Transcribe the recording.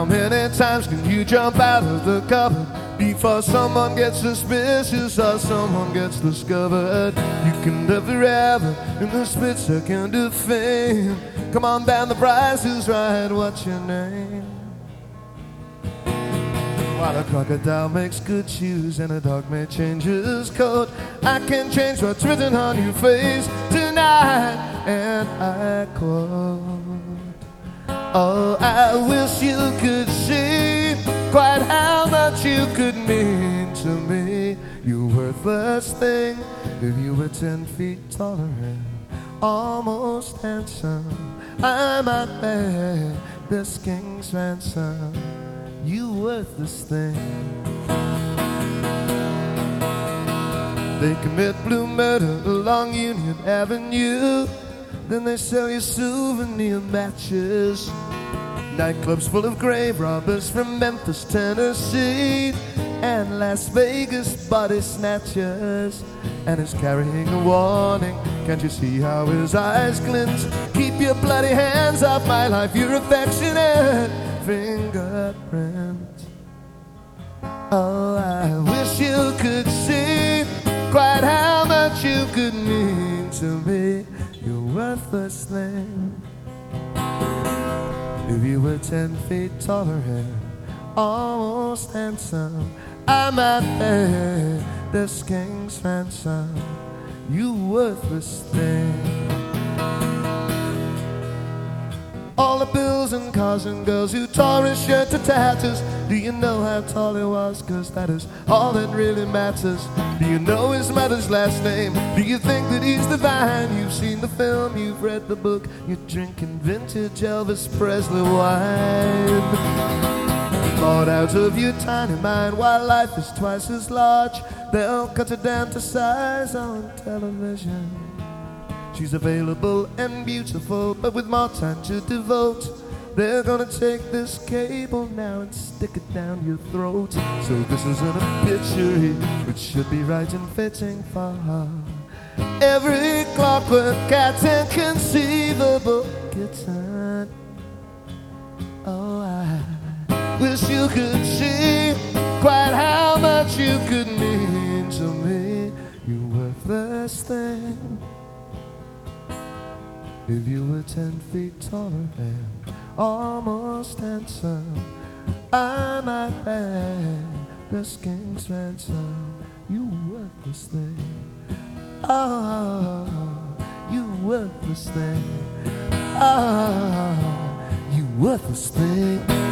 How many times can you jump out of the cupboard before someone gets suspicious or someone gets discovered? You can live forever in the split second of fame. Come on, band, the price is right. What's your name? While a crocodile makes good shoes and a dog may change his coat, I can change what's written on your face tonight. And I quote, oh, I wish you could see quite how much you could mean to me. You worthless thing. If you were 10 feet taller and almost handsome, I might pay this king's ransom. You worthless thing. They commit blue murder along Union Avenue, then they sell you souvenir matches. Nightclubs full of grave robbers from Memphis, Tennessee, and Las Vegas body snatchers. And he's carrying a warning. Can't you see how his eyes glint? Keep your bloody hands off my life, your affectionate fingerprint. Oh, I wish you could see quite how much you could mean to me. You worthless thing. If you were 10 feet taller and almost handsome, I might pay this king's ransom. You worthless thing. All the bills and cars and girls who tore his shirt to tatters. Do you know how tall he was? 'Cause that is all that really matters. Do you know his mother's last name? Do you think that he's divine? You've seen the film, you've read the book, you're drinking vintage Elvis Presley wine. Thought out of your tiny mind, while life is twice as large, they'll cut her down to size on television. She's available and beautiful, but with more time to devote, they're gonna take this cable now and stick it down your throat. So this isn't a obituary, which should be right and fitting for her. Every clockwork cat and conceivable kitten. Oh, I wish you could see quite how much you could mean to me. You worthless thing. If you were 10 feet taller and almost handsome, I might pay this king's ransom. You worthless thing. Oh, you worthless thing. Oh, you worthless thing.